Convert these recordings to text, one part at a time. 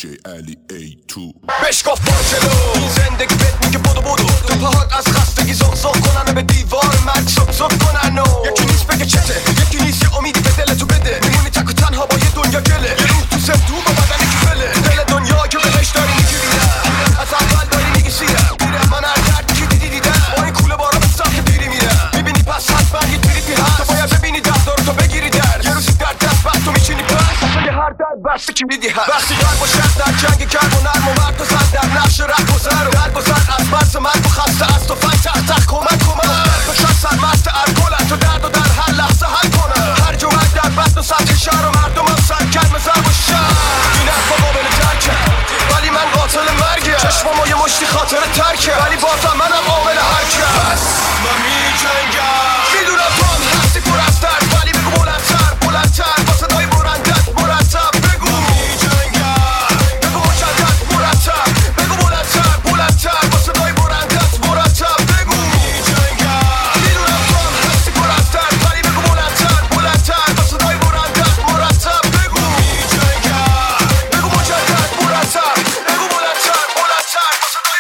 DJ علی A2 بشکاف پارچلو زندگی بهت میگه بدو بدو تو پاهات از خستگی زغزغ کنن به دیوار مرگ زک زک کنن و یکی نیست بگه چته یکی نیست یه امیدی به دلتو بده میمونی تک و تنها با یه دنیا گله یه روح تو زندون با بدنی که فله دل دنیا که بهش داری میگیری از اول داری میگی سیرم من هر دردی که دیدی دیدم با این کوله بارا به سمت پیری میرم میبینی پس حتما یه تریپی هست تو باید ببینی دردارتو بگیری درد یه روزی در دست بست تو میچینی پس یه هر درد بسته که میدی هست وقتی قلب و شهر در جنگ کرد و نرم و مرد و زن در نقش رد گذر و درد و زن از بس مرد و خسته از تو فن تحت تخت کمک درد و شد سرمست ارگولن تو درد و در هر لحظه حل کنه هر جوهر در بست و سطح شهر و مردم هم سر کرد مزرب و شهر این حرفا قابل درکه ولی من قاتل مرگه چشمامو یه مشتی خاطر ترکه ولی بازم منم عامل حرکت بس من میجنگم میدونم تو هم هستی پر از درد ولی بگو بلندتر بلندتر با صدای برندت مرتب بگو میجنگم بگو مجدد مرتب بگو بلندتر بلندتر با صدای برندت مرتب بگو میجنگم میدونم تو هم هستی پر از درد ولی بگو بلندتر بلندتر با صدای برندت مرتب بگو میجنگم بگو مجدد مرتب بگو بلندتر بلندتر با صدای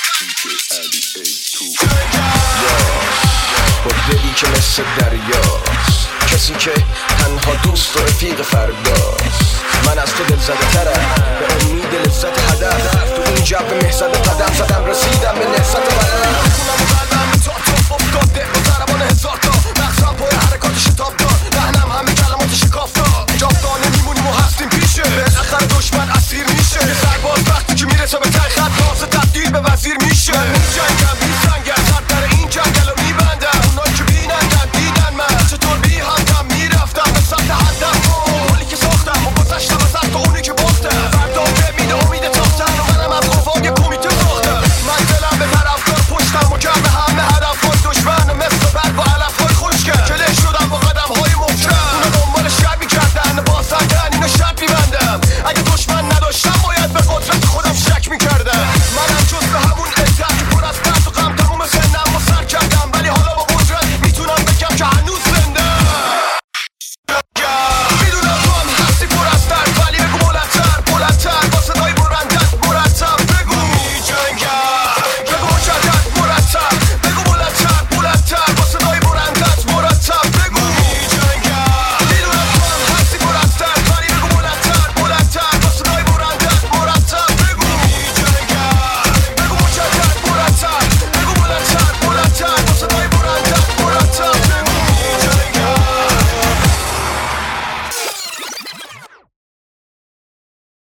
با دلی که مثل دریاست کسی که تنها دوست و رفیق فرداست من از تو دل زده ترم